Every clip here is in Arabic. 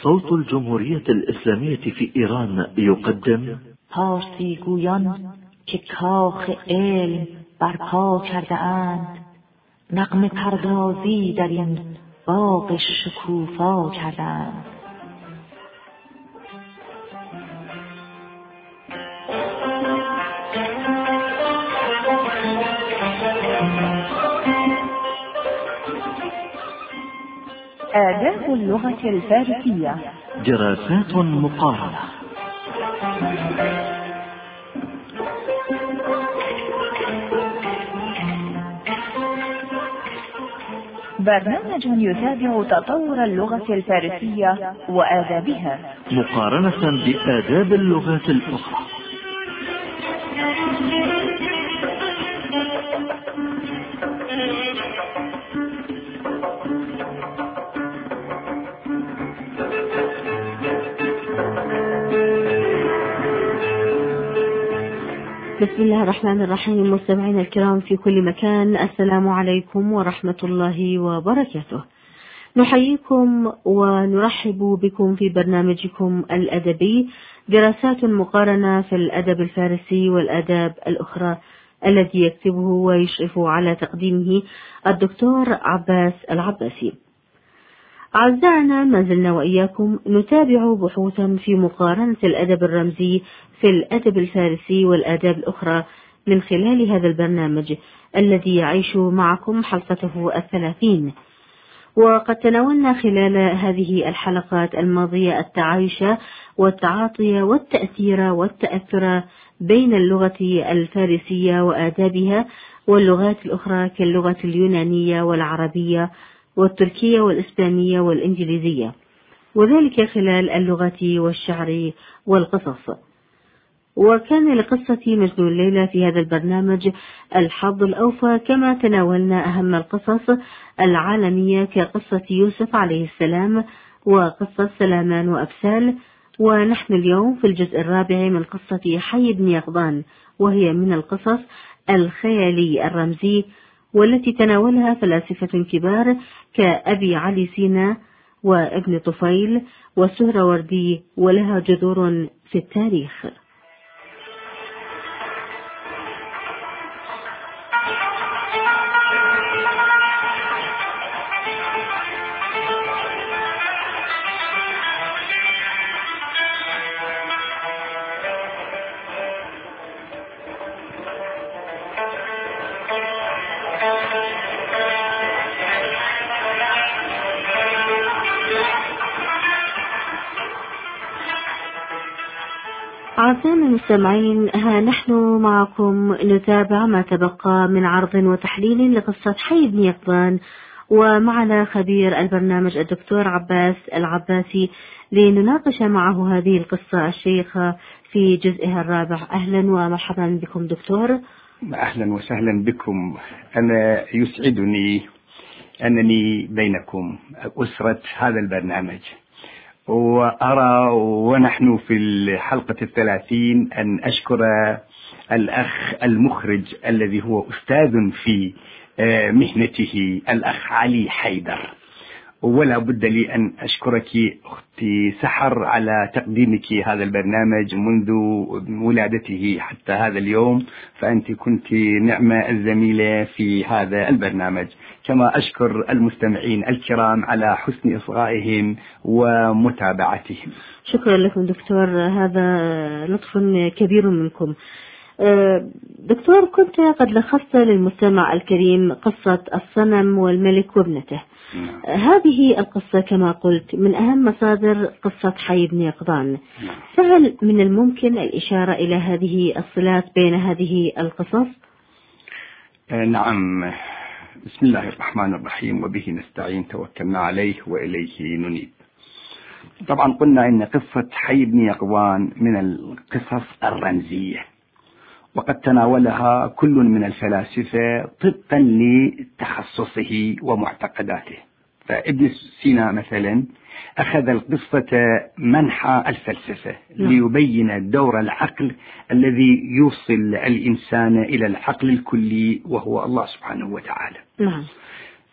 صوت الجمهورية الإسلامية في إيران يقدم پارسی گویان که کاخ علم برپا کرده اند، نغمه پردازی در این باغ شکوفا کرده اند. آداب اللغة الفارسية، دراسات مقارنة. برنامج يتابع تطور اللغة الفارسية وآدابها مقارنة بآداب اللغات الأخرى. بسم الله الرحمن الرحيم. مستمعينا الكرام في كل مكان، السلام عليكم ورحمة الله وبركاته. نحييكم ونرحب بكم في برنامجكم الأدبي دراسات مقارنة في الأدب الفارسي والآداب الأخرى، الذي يكتبه ويشرف على تقديمه الدكتور عباس العباسي. أعزائنا، ما زلنا وإياكم نتابع بحوثا في مقارنة الأدب الرمزي في الأدب الفارسي والآداب الأخرى من خلال هذا البرنامج الذي يعيش معكم حلقته 30. وقد تناولنا خلال هذه الحلقات الماضية التعايش والتعاطي والتأثير والتأثر بين اللغة الفارسية وآدابها واللغات الأخرى كاللغة اليونانية والعربية والتركية والإسبانية والإنجليزية، وذلك خلال اللغة والشعر والقصص. وكان لقصة مجنون ليلى في هذا البرنامج الحظ الأوفى، كما تناولنا أهم القصص العالمية كقصة يوسف عليه السلام وقصة سلامان وأبسال. ونحن اليوم في الجزء الرابع من قصة حي بن يقظان، وهي من القصص الخيالي الرمزي والتي تناولها فلاسفة كبار كأبي علي سينا وابن طفيل والسهروردي، ولها جذور في التاريخ. أعزائنا المستمعين، ها نحن معكم نتابع ما تبقى من عرض وتحليل لقصة حي بن يقظان، ومعنا خبير البرنامج الدكتور عباس العباسي لنناقش معه هذه القصة الشيقة في جزئها الرابع. أهلا ومرحبا بكم دكتور. أهلا وسهلا بكم. أنا يسعدني أنني بينكم أسرة هذا البرنامج، وأرى ونحن في الحلقة 30 أن أشكر الأخ المخرج الذي هو أستاذ في مهنته، الأخ علي حيدر. ولا بد لي أن أشكرك أختي سحر على تقديمك هذا البرنامج منذ ولادته حتى هذا اليوم، فأنت كنت نعمة الزميلة في هذا البرنامج. كما أشكر المستمعين الكرام على حسن إصغائهم ومتابعتهم. شكرا لكم دكتور، هذا لطف كبير منكم. دكتور، كنت قد لخصت للمستمع الكريم قصة الصنم والملك وابنته. هذه القصة كما قلت من أهم مصادر قصة حي بن يقظان. فهل من الممكن الإشارة إلى هذه الصلات بين هذه القصص؟ نعم. بسم الله الرحمن الرحيم، وبه نستعين، توكلنا عليه وإليه ننيب. طبعا قلنا إن قصة حي بن يقظان من القصص الرمزية، وقد تناولها كل من الفلاسفة طبقا لتخصصه ومعتقداته. فابن سينا مثلا أخذ القصة منحى الفلسفة ليبين دور العقل الذي يوصل الإنسان إلى العقل الكلي وهو الله سبحانه وتعالى.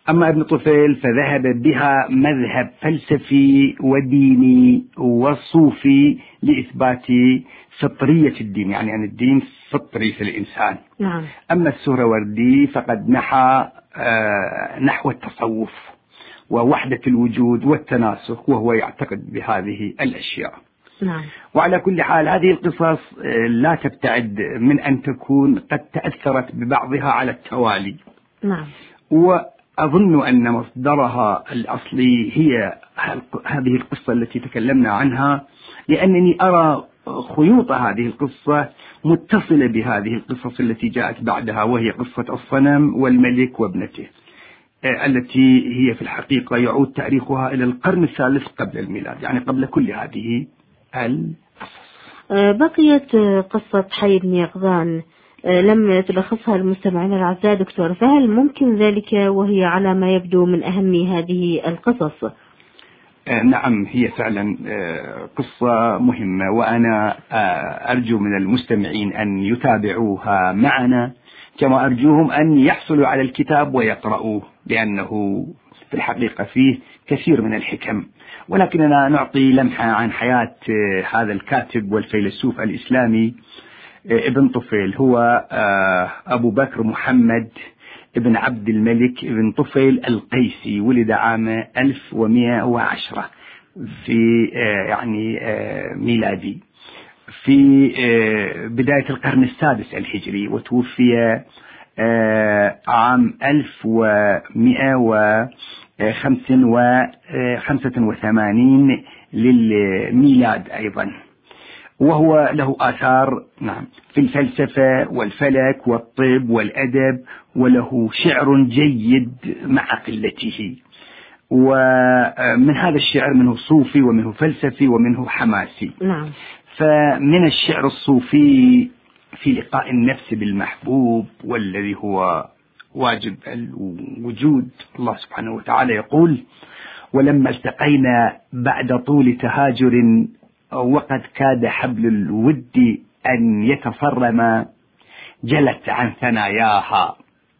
أما ابن طفيل فذهب بها مذهب فلسفي وديني وصوفي لإثبات فطرية الدين، يعني أن الدين فطري في الإنسان. نعم. أما السهروردي فقد نحى نحو التصوف ووحدة الوجود والتناسخ، وهو يعتقد بهذه الأشياء. نعم. وعلى كل حال هذه القصص لا تبتعد من أن تكون قد تأثرت ببعضها على التوالي. نعم. وأظن أن مصدرها الأصلي هي هذه القصة التي تكلمنا عنها، لأنني أرى خيوط هذه القصة متصلة بهذه القصص التي جاءت بعدها، وهي قصة الصنم والملك وابنته، التي هي في الحقيقة يعود تاريخها إلى القرن الثالث قبل الميلاد، يعني قبل كل هذه القصص. بقيت قصة حي بن يقظان لم تلخصها المستمعين الأعزاء دكتور، فهل ممكن ذلك وهي على ما يبدو من أهم هذه القصص؟ نعم، هي فعلا قصة مهمة، وأنا أرجو من المستمعين أن يتابعوها معنا، كما أرجوهم أن يحصلوا على الكتاب ويقرأوه، لأنه في الحقيقة فيه كثير من الحكم. ولكننا نعطي لمحة عن حياة هذا الكاتب والفيلسوف الإسلامي ابن طفيل. هو أبو بكر محمد ابن عبد الملك ابن طفيل القيسي، ولد عام 1110 في يعني ميلادي في بداية القرن السادس الهجري، وتوفي عام 1185 للميلاد أيضا. وهو له آثار نعم في الفلسفة والفلك والطب والأدب، وله شعر جيد مع قلته. ومن هذا الشعر منه صوفي ومنه فلسفي ومنه حماسي. نعم. فمن الشعر الصوفي في لقاء النفس بالمحبوب والذي هو واجب الوجود، الله سبحانه وتعالى يقول: ولما التقينا بعد طول تهاجر وقد كاد حبل الود أن يتفرم، جلت عن ثناياها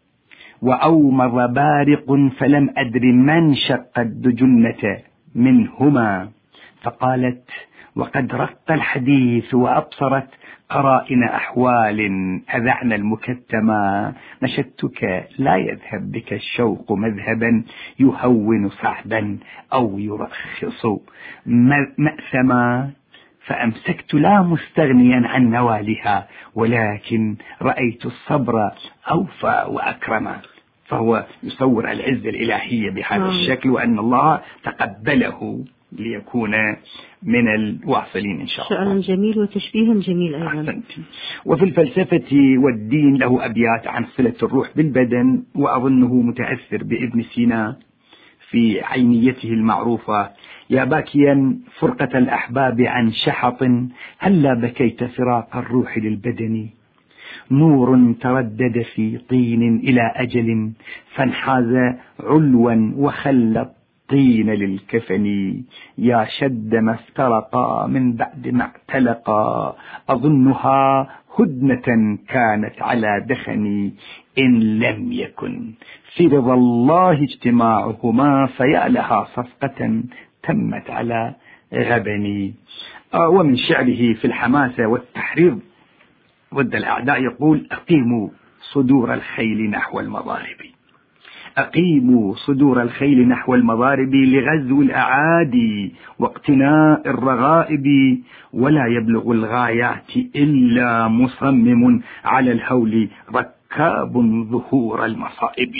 وأومر بارق فلم أدر من شق الدجنة منهما، فقالت وقد رق الحديث وأبصرت قرائن أحوال أذعن المكتما، نشدتك لا يذهب بك الشوق مذهبا يهون صعبا أو يرخص مأثما، فأمسكت لا مستغنيا عن نوالها ولكن رأيت الصبر أوفى وأكرما. فهو يصور العزة الإلهية بهذا الشكل، وأن الله تقبله ليكون من الواصلين إن شاء الله. شعر جميل وتشبيه جميل أيضا. وفي الفلسفة والدين له أبيات عن صلة الروح بالبدن، وأظنه متأثر بابن سينا في عينيته المعروفة: يا باكيا فرقة الأحباب عن شحط، هلا بكيت فراق الروح للبدن، نور تردد في طين إلى أجل، فانحاز علوا وخلى الطين للكفن، يا شد ما افترقا من بعد ما اعتلقا، أظنها هدنة كانت على دخن، إن لم يكن في رضا الله اجتماعهما، فيا لها صفقة تمت على غبني. ومن شعره في الحماسة والتحريض ضد الأعداء يقول: أقيموا صدور الخيل نحو المضارب، أقيموا صدور الخيل نحو المضارب، لغزو الأعادي واقتناء الرغائب، ولا يبلغ الغايات إلا مصمم على الهول ركاب ظهور المصائب.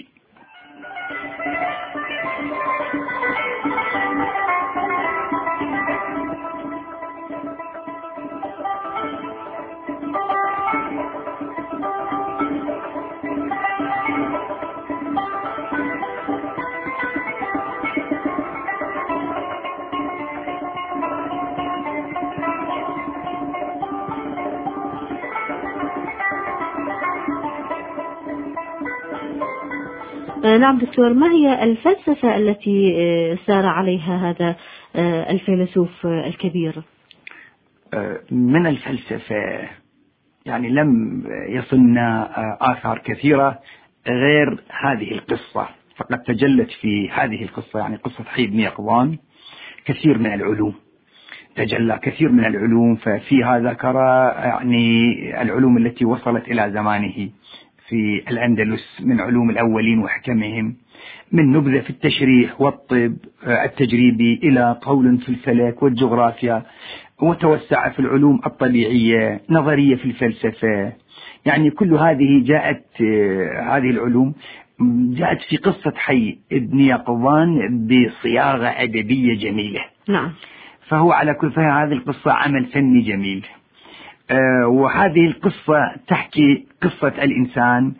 نعم دكتور، ما هي الفلسفة التي سار عليها هذا الفيلسوف الكبير؟ من الفلسفة يعني لم يصلنا آثار كثيرة غير هذه القصة فقد تجلت في هذه القصة، يعني قصة حي بن يقظان، كثير من العلوم، تجلى كثير من العلوم. ففيها ذكر يعني العلوم التي وصلت إلى زمانه في الأندلس من علوم الأولين وحكمهم، من نبذة في التشريح والطب التجريبي إلى قول في الفلك والجغرافيا، وتوسع في العلوم الطبيعية، نظرية في الفلسفة. يعني كل هذه جاءت، هذه العلوم جاءت في قصة حي ابن يقظان بصياغة أدبية جميلة. نعم. فهو على كل فهم هذه القصة عمل فني جميل. وهذه القصة تحكي قصة الإنسان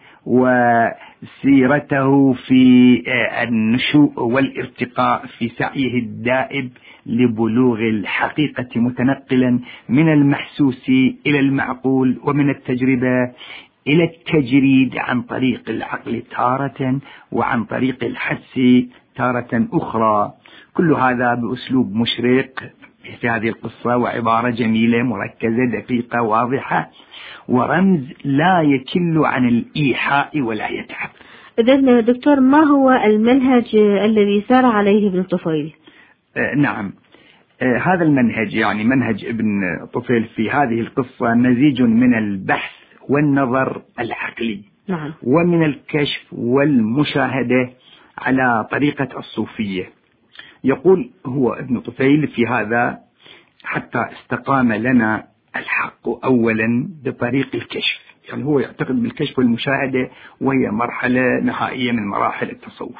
وسيرته في النشوء والارتقاء في سعيه الدائب لبلوغ الحقيقة، متنقلا من المحسوس إلى المعقول، ومن التجربة إلى التجريد عن طريق العقل تارة وعن طريق الحس تارة أخرى. كل هذا بأسلوب مشرق في هذه القصة، وعبارة جميلة مركزة دقيقة واضحة، ورمز لا يكل عن الإيحاء ولا يتعب. إذن دكتور، ما هو المنهج الذي سار عليه ابن طفيل؟ نعم، هذا المنهج يعني منهج ابن طفيل في هذه القصة مزيج من البحث والنظر العقلي، نعم، ومن الكشف والمشاهدة على طريقة الصوفية. يقول هو ابن طفيل في هذا: حتى استقام لنا الحق أولا بطريق الكشف. يعني هو يعتقد بالكشف والمشاهدة، وهي مرحلة نهائية من مراحل التصوف.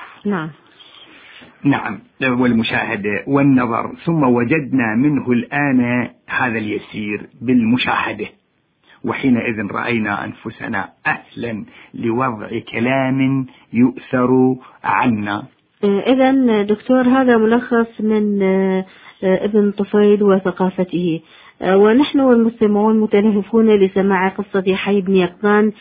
نعم، والمشاهدة والنظر. ثم وجدنا منه الآن هذا اليسير بالمشاهدة، وحينئذ رأينا أنفسنا أهلا لوضع كلام يؤثر عنا. إذن دكتور، هذا ملخص من ابن طفيل وثقافته، ونحن والمستمعون متلهفون لسماع قصة حي بن يقظان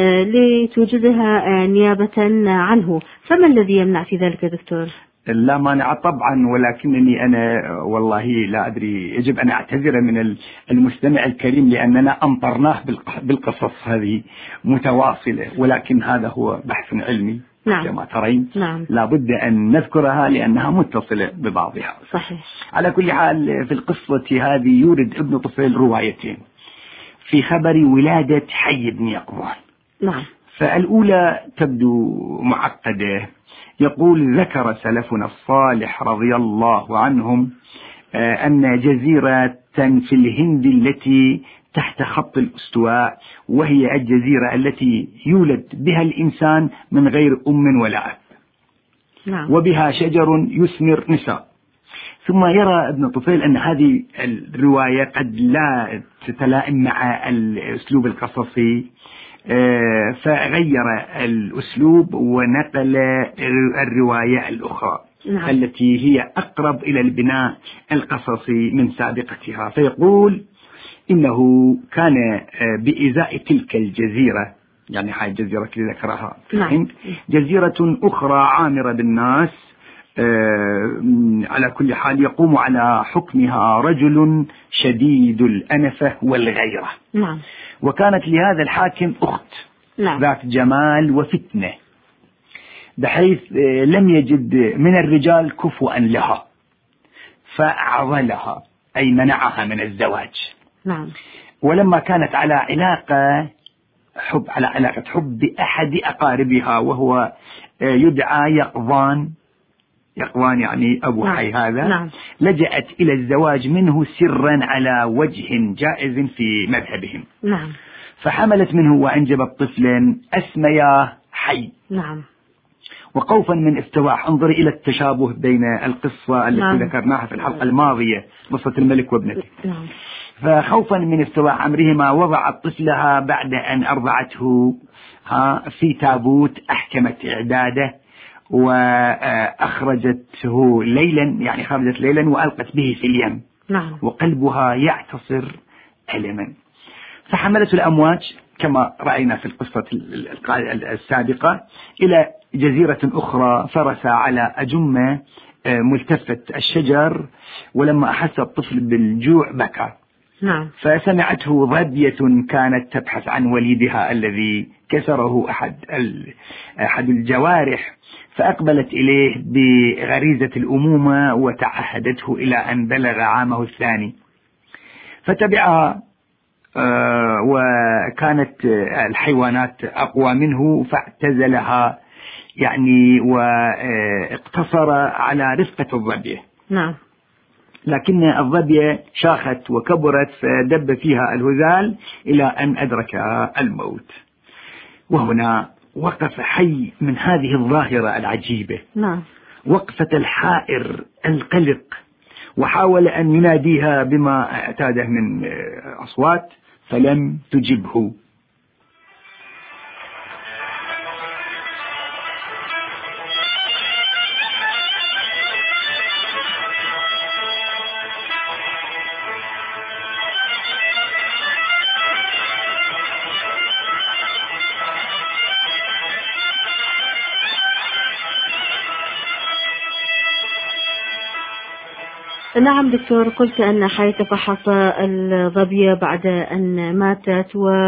لتوجدها نيابة عنه، فما الذي يمنع في ذلك دكتور؟ لا مانع طبعا، ولكنني أنا والله لا أدري، يجب أن أعتذر من المستمع الكريم لأننا أمطرناه بالقصص هذه متواصلة، ولكن هذا هو بحث علمي. نعم. كما ترين. نعم. لابد أن نذكرها لأنها متصلة ببعضها. صحيح. على كل حال في القصة هذه يورد ابن طفيل روايتين في خبر ولادة حي بن يقظان. نعم. فالأولى تبدو معقدة. يقول: ذكر سلفنا الصالح رضي الله عنهم أن جزيرة في الهند التي تحت خط الاستواء، وهي الجزيرة التي يولد بها الإنسان من غير أم ولا أب. نعم. وبها شجر يثمر نساء. ثم يرى ابن طفيل أن هذه الرواية قد لا تتلائم مع الأسلوب القصصي، فغير الأسلوب ونقل الرواية الأخرى. نعم. التي هي أقرب إلى البناء القصصي من سابقتها. فيقول: إنه كان بإزاء تلك الجزيرة، يعني هاي الجزيرة اللي ذكرها في الهند، جزيرة أخرى عامرة بالناس، على كل حال يقوم على حكمها رجل شديد الأنفة والغيرة. نعم. وكانت لهذا الحاكم أخت، نعم، ذات جمال وفتنة، بحيث لم يجد من الرجال كفوا لها، فعضلها أي منعها من الزواج. نعم. ولما كانت على علاقة حب بأحد أقاربها، وهو يدعى يقظان يعني أبو حي هذا. نعم. لجأت إلى الزواج منه سرا على وجه جائز في مذهبهم. نعم. فحملت منه وأنجبت طفلا أسمياه حي. نعم. وخوفا من افتواح، انظر إلى التشابه بين القصة التي نعم. ذكرناها في الحلقة الماضية، قصة الملك وابنته. نعم. فخوفا من افتواح أمرهما وضعت طفلها بعد أن أرضعته في تابوت، أحكمت إعداده وأخرجته ليلا، يعني خرجت ليلا وألقت به في اليم. نعم. وقلبها يعتصر ألما. فحملته الأمواج كما رأينا في القصة السابقة إلى جزيرة أخرى، فرس على أجمة ملتفة الشجر، ولما أحس الطفل بالجوع بكى. نعم. فسمعته ظبية كانت تبحث عن وليدها الذي كسره أحد الجوارح، فأقبلت إليه بغريزة الأمومة وتعهدته إلى أن بلغ عامه الثاني، فتبعها وكانت الحيوانات أقوى منه فاعتزلها يعني واقتصر على رفقة الظبية. نعم. لكن الظبية شاخت وكبرت فدب فيها الهذال إلى أن أدركها الموت. وهنا وقف حي من هذه الظاهرة العجيبة. نعم. وقفة الحائر القلق، وحاول أن يناديها بما اعتاده من أصوات فلم تجبه. نعم دكتور، قلت أن حي تفحص الظبية بعد أن ماتت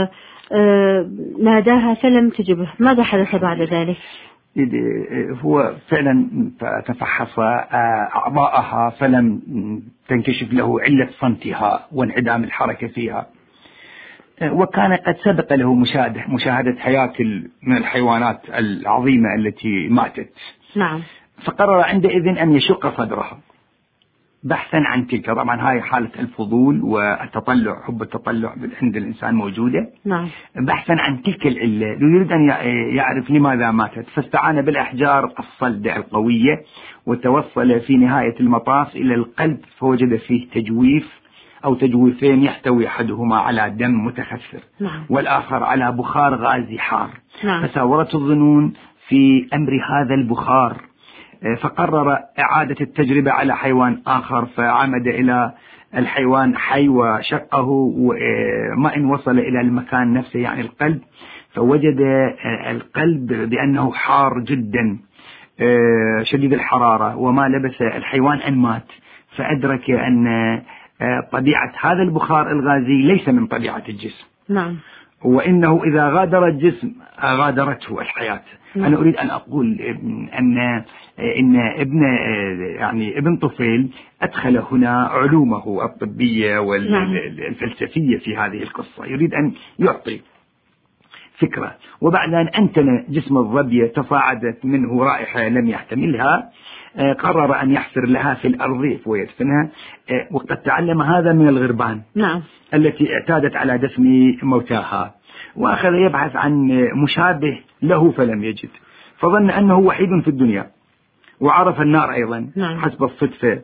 وناداها فلم تجبه، ماذا حدث بعد ذلك؟ هو فعلا تفحص أعضاءها فلم تنكشف له علة صمتها وانعدام الحركة فيها، وكان قد سبق له مشاهدة هياكل من الحيوانات العظيمة التي ماتت. نعم. فقرر عندئذ أن يشق صدرها بحثا عن تلك. طبعا هاي حالة الفضول والتطلع، حب التطلع عند الإنسان موجودة. نعم. بحثا عن تلك العلة، يريد أن يعرف لماذا ماتت، فاستعان بالأحجار الصلدة القوية وتوصل في نهاية المطاف إلى القلب، فوجد فيه تجويف أو تجويفين يحتوي أحدهما على دم متخثر. نعم. والآخر على بخار غازي حار. نعم. فساورت الظنون في أمر هذا البخار، فقرر إعادة التجربة على حيوان آخر، فعمد إلى الحيوان حي وشقه، وما إن وصل إلى المكان نفسه يعني القلب، فوجد القلب بأنه حار جدا شديد الحرارة، وما لبث الحيوان أن مات. فأدرك أن طبيعة هذا البخار الغازي ليس من طبيعة الجسم. نعم. وإنه إذا غادر الجسم غادرته الحياة. نعم. أنا أريد أن أقول إن ابن طفيل أدخل هنا علومه الطبية والفلسفية في هذه القصة، يريد أن يعطي فكرة. وبعد أن أنتن جسم الظبية تصاعدت منه رائحة لم يحتملها، قرر أن يحفر لها في الأرض ويدفنها، وقد تعلم هذا من الغربان. نعم. التي اعتادت على دفن موتاها، وأخذ يبحث عن مشابه له فلم يجد، فظن أنه وحيد في الدنيا، وعرف النار أيضا. نعم. حسب الصدفة،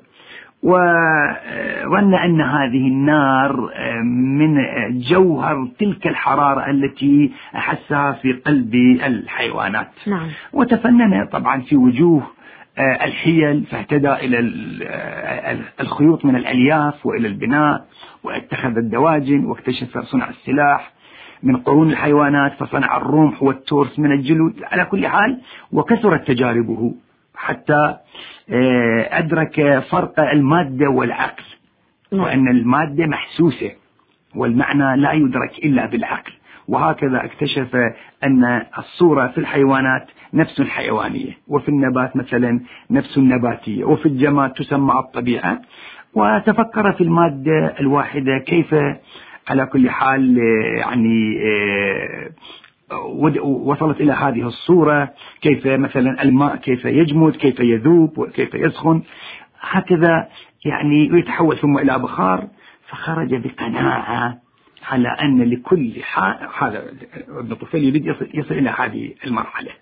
وظن أن هذه النار من جوهر تلك الحرارة التي أحسها في قلب الحيوانات. نعم. وتفنن طبعا في وجوه الحيل، فاهتدى إلى الخيوط من الألياف وإلى البناء، واتخذ الدواجن، واكتشف صنع السلاح من قرون الحيوانات، فصنع الرمح والتورس من الجلود. على كل حال وكثرت تجاربه حتى أدرك فرق المادة والعقل، وأن المادة محسوسة والمعنى لا يدرك إلا بالعقل. وهكذا اكتشف أن الصورة في الحيوانات نفس الحيوانية، وفي النبات مثلا نفس النباتية، وفي الجماد تسمى الطبيعة. وتفكر في المادة الواحدة كيف على كل حال يعني وصلت إلى هذه الصورة، كيف مثلا الماء كيف يجمد، كيف يذوب، وكيف يسخن، هكذا يعني يتحول ثم إلى بخار. فخرج بقناعة على أن لكل هذا ابن طفيل يريد يصل إلى هذه المرحلة،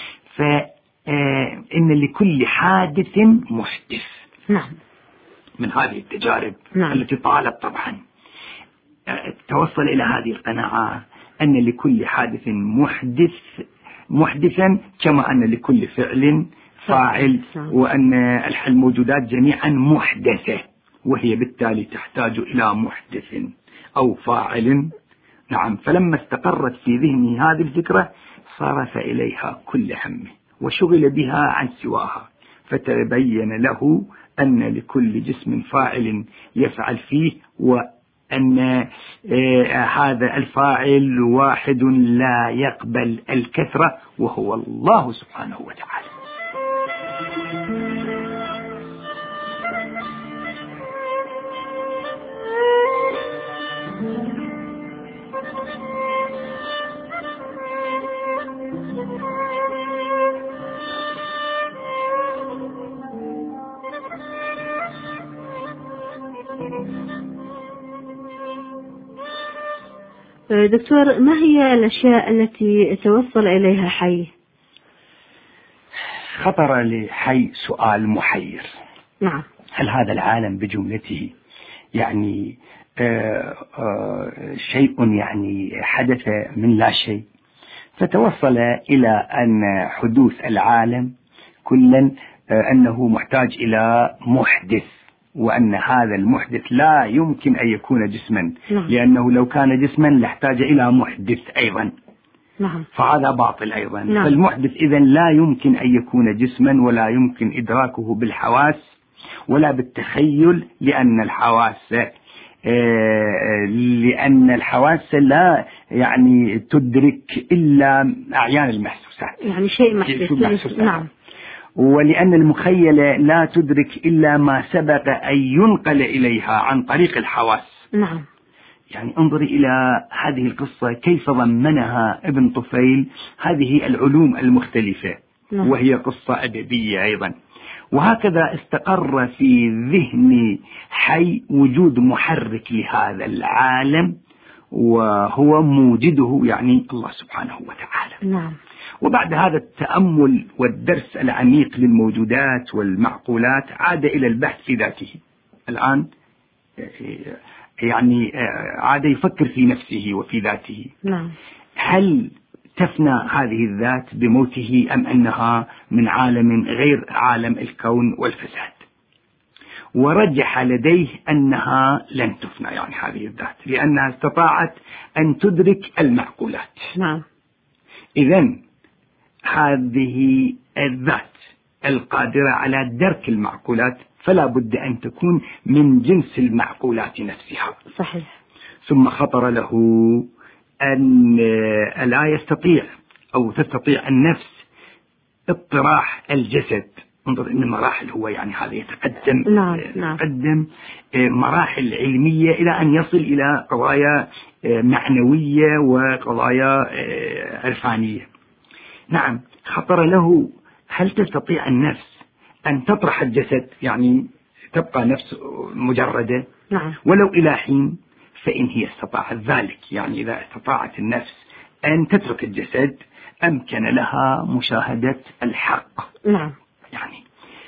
فإن لكل حادث محدث. نعم. من هذه التجارب. نعم. التي طالت طبعا، توصل إلى هذه القناعة أن لكل حادث محدثا، كما أن لكل فعل فاعل، وأن الموجودات جميعا محدثة، وهي بالتالي تحتاج إلى محدث أو فاعل. نعم. فلما استقرت في ذهنه هذه الفكرة صرف إليها كل همه وشغل بها عن سواها، فتبين له أن لكل جسم فاعل يفعل فيه، أن هذا الفاعل واحد لا يقبل الكثرة وهو الله سبحانه وتعالى. دكتور، ما هي الأشياء التي توصل إليها حي؟ خطر لحي سؤال محير. نعم. هل هذا العالم بجملته يعني شيء يعني حدث من لا شيء فتوصل إلى أن حدوث العالم كلا أنه محتاج إلى محدث، وأن هذا المحدث لا يمكن أن يكون جسما، لأنه لو كان جسما لاحتاج إلى محدث أيضا. نعم. فهذا باطل أيضا. نعم. فالمحدث إذن لا يمكن أن يكون جسما، ولا يمكن إدراكه بالحواس ولا بالتخيل، لأن الحواس لا يعني تدرك إلا أعيان المحسوسات، يعني شيء محسوس. نعم. ولأن المخيلة لا تدرك إلا ما سبق أن ينقل إليها عن طريق الحواس. نعم. يعني انظري إلى هذه القصة كيف ضمنها ابن طفيل هذه العلوم المختلفة. نعم. وهي قصة أدبية أيضا. وهكذا استقر في ذهن حي وجود محرك لهذا العالم، وهو موجده يعني الله سبحانه وتعالى. نعم. وبعد هذا التأمل والدرس العميق للموجودات والمعقولات عاد إلى البحث في ذاته. الآن يعني عاد يفكر في نفسه وفي ذاته. نعم. هل تفنى هذه الذات بموته أم أنها من عالم غير عالم الكون والفساد؟ ورجح لديه أنها لن تفنى يعني هذه الذات، لأنها استطاعت أن تدرك المعقولات. نعم. إذن هذه الذات القادرة على درك المعقولات فلا بد أن تكون من جنس المعقولات نفسها. صحيح. ثم خطر له أن لا يستطيع أو تستطيع النفس اطراح الجسد. انظر إن المراحل هو يعني هذا يتقدم. نعم. يتقدم مراحل علمية إلى أن يصل إلى قضايا معنوية وقضايا عرفانية. نعم. خطر له هل تستطيع النفس أن تطرح الجسد، يعني تبقى نفس مجردة. نعم. ولو إلى حين، فإن هي استطاعت ذلك، يعني إذا استطاعت النفس أن تترك الجسد أمكن لها مشاهدة الحق. نعم. يعني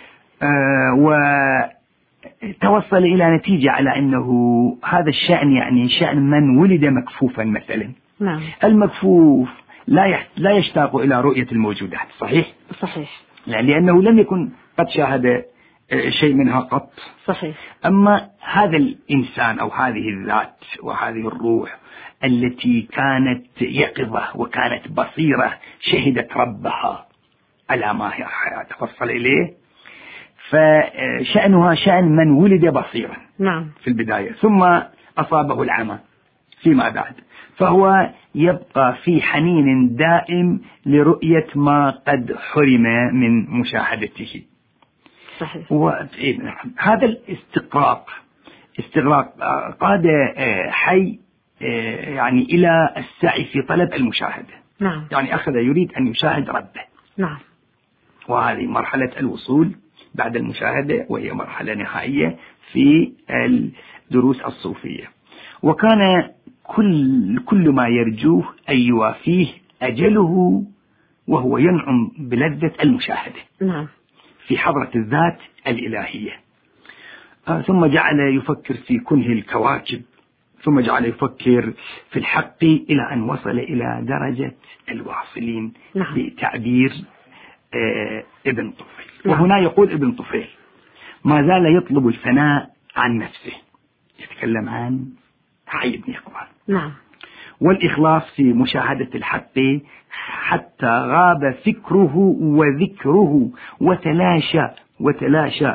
وتوصل إلى نتيجة على أنه هذا الشأن يعني شأن من ولد مكفوفا مثلا. نعم. المكفوف لا يشتاق إلى رؤية الموجودات. صحيح؟ صحيح. لأنه لم يكن قد شاهد شيء منها قط. صحيح. أما هذا الإنسان أو هذه الذات وهذه الروح التي كانت يقظة وكانت بصيرة شهدت ربها على ما توصل إليه، فشأنها شأن من ولد بصيرا. نعم. في البداية، ثم أصابه العمى فيما بعد، فهو يبقى في حنين دائم لرؤية ما قد حرم من مشاهدته. صحيح. هذا الاستغراق قاد حي يعني إلى السعي في طلب المشاهدة. نعم. يعني أخذ يريد أن يشاهد ربه. نعم. وهذه مرحلة الوصول بعد المشاهدة، وهي مرحلة نهائية في الدروس الصوفية. وكان كل ما يرجوه أن يوافيه أجله، وهو ينعم بلذة المشاهدة. نعم. في حضرة الذات الإلهية. ثم جعل يفكر في كنه الكواكب، ثم جعل يفكر في الحق إلى أن وصل إلى درجة الواصلين. نعم. بتعبير ابن طفيل. نعم. وهنا يقول ابن طفيل ما زال يطلب الفناء عن نفسه، يتكلم عن حي بن يقظان. نعم. والإخلاص في مشاهدة الحق حتى غاب فكره وذكره وتلاشى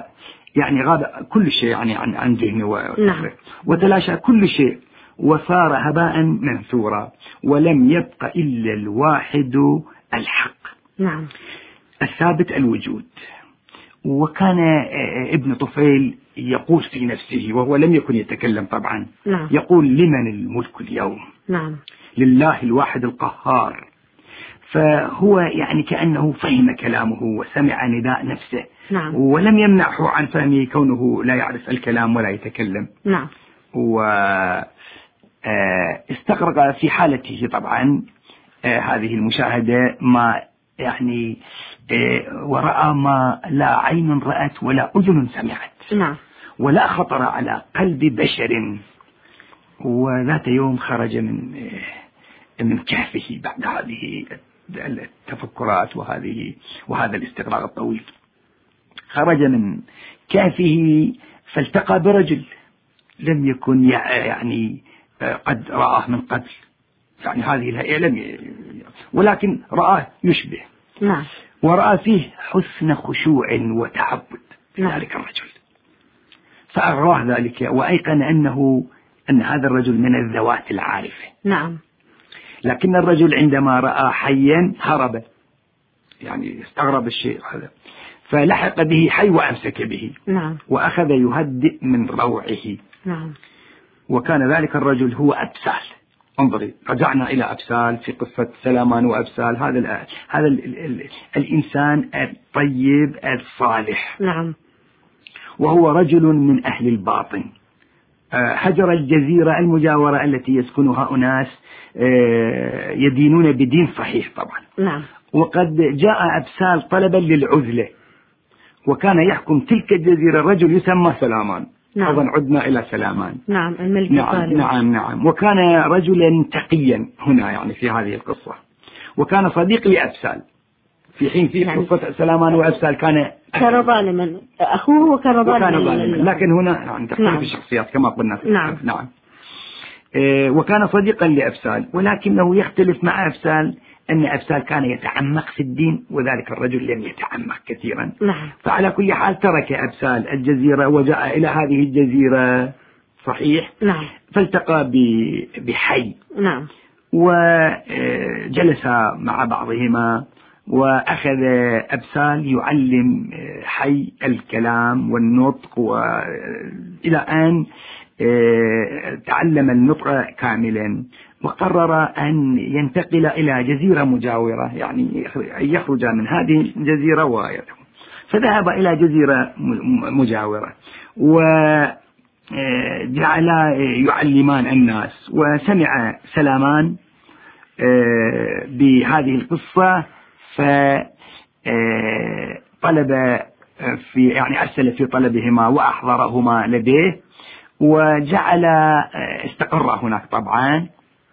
يعني غاب كل شيء يعني عن ذهنه نعم. وتلاشى كل شيء وصار هباء منثورا، ولم يبق إلا الواحد الحق. نعم. الثابت الوجود. وكان ابن طفيل يقول في نفسه وهو لم يكن يتكلم طبعا، نعم. يقول: لمن الملك اليوم؟ نعم. لله الواحد القهار. فهو يعني كأنه فهم كلامه وسمع نداء نفسه. نعم. ولم يمنعه عن فهمه كونه لا يعرف الكلام ولا يتكلم. نعم. واستغرق في حالته طبعا هذه المشاهدة ما يعني ورأى ما لا عين رأت ولا أذن سمعت. نعم. ولا خطر على قلب بشر. وذات يوم خرج من كهفه بعد هذه التفكرات وهذا الاستغراق الطويل. خرج من كهفه فالتقى برجل لم يكن يعني قد رآه من قبل، يعني هذه الهيئة ولكن رآه يشبه. نعم. ورأى فيه حسن خشوع وتعبد في ذلك الرجل، فأغراه ذلك وأيقن أن هذا الرجل من الذوات العارفة. نعم. لكن الرجل عندما رأى حيا هرب، يعني استغرب الشيء هذا، فلحق به حي وأمسك به. نعم. وأخذ يهدئ من روعه. نعم. وكان ذلك الرجل هو أبسال. انظري، رجعنا إلى أبسال في قصة سلامان وأبسال. هذا الإنسان الطيب الصالح. نعم. وهو رجل من أهل الباطن. هجر الجزيرة المجاورة التي يسكنها أناس يدينون بدين صحيح طبعا. نعم. وقد جاء أبسال طلبا للعزلة، وكان يحكم تلك الجزيرة رجل يسمى سلامان. نعم. أظن عدنا إلى سلامان. نعم. الملك. نعم. وكان رجلا تقيا هنا يعني في هذه القصة، وكان صديق لأبسال في حين في يعني قصة سلامان وأبسال كان ظالما أخوه وكان ظالما، لكن هنا يعني تختلف الشخصيات كما قلنا. نعم. وكان صديقا لأبسال، ولكنه يختلف مع أبسال أن أبسال كان يتعمق في الدين وذلك الرجل لم يتعمق كثيرا. نعم. فعلى كل حال ترك أبسال الجزيرة وجاء إلى هذه الجزيرة صحيح. نعم. فالتقى بحي. نعم. وجلس مع بعضهما، وأخذ أبسال يعلم حي الكلام والنطق، وإلى أن تعلم النطق كاملا، وقرر أن ينتقل إلى جزيرة مجاورة، يعني يخرج من هذه الجزيرة فذهب إلى جزيرة مجاورة وجعل يعلمان الناس. وسمع سلامان بهذه القصة فطلب يعني أرسل في طلبهما وأحضرهما لديه، وجعل استقر هناك طبعا،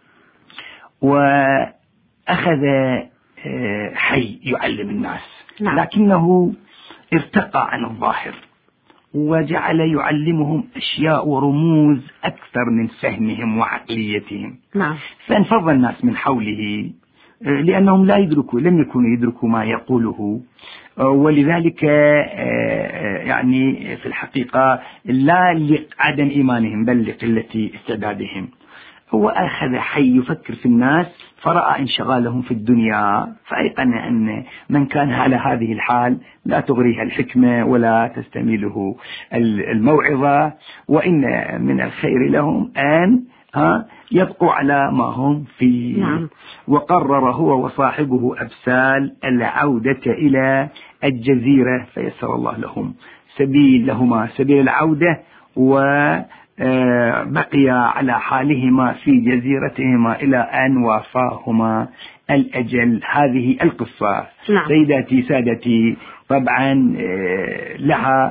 وأخذ حي يعلم الناس. نعم. لكنه ارتقى عن الظاهر وجعل يعلمهم أشياء ورموز أكثر من فهمهم وعقليتهم. نعم. فانفض الناس من حوله لأنهم لم يكونوا يدركوا ما يقوله، ولذلك يعني في الحقيقة لا لعدم إيمانهم بل لقلة استعدادهم. هو أخذ حي يفكر في الناس فرأى انشغالهم في الدنيا، فأيقن أن من كان على هذه الحال لا تغريها الحكمة ولا تستميله الموعظة، وإن من الخير لهم أن يبقوا على ما هم فيه. نعم. وقرر هو وصاحبه أبسال العودة إلى الجزيرة، فيسر الله لهما سبيل العودة، وبقي على حالهما في جزيرتهما إلى أن وافاهما الأجل. هذه القصة. نعم. سيداتي سادتي طبعا لها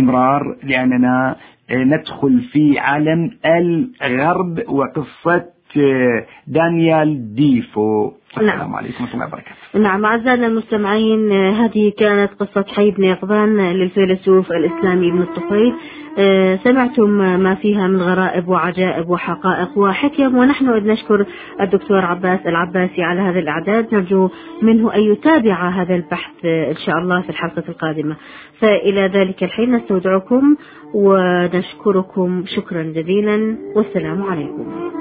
استمرار، لأننا ندخل في عالم الغرب وقصة دانيال ديفو. السلام نعم. عليكم ورحمة الله وبركاته. نعم أعزائنا المستمعين، هذه كانت قصة حي بن يقظان للفيلسوف الإسلامي ابن الطفيل. سمعتم ما فيها من غرائب وعجائب وحقائق وحكم، ونحن نشكر الدكتور عباس العباسي على هذا الإعداد. نرجو منه أن يتابع هذا البحث إن شاء الله في الحلقة القادمة. فإلى ذلك الحين نستودعكم ونشكركم شكرا جزيلا، والسلام عليكم.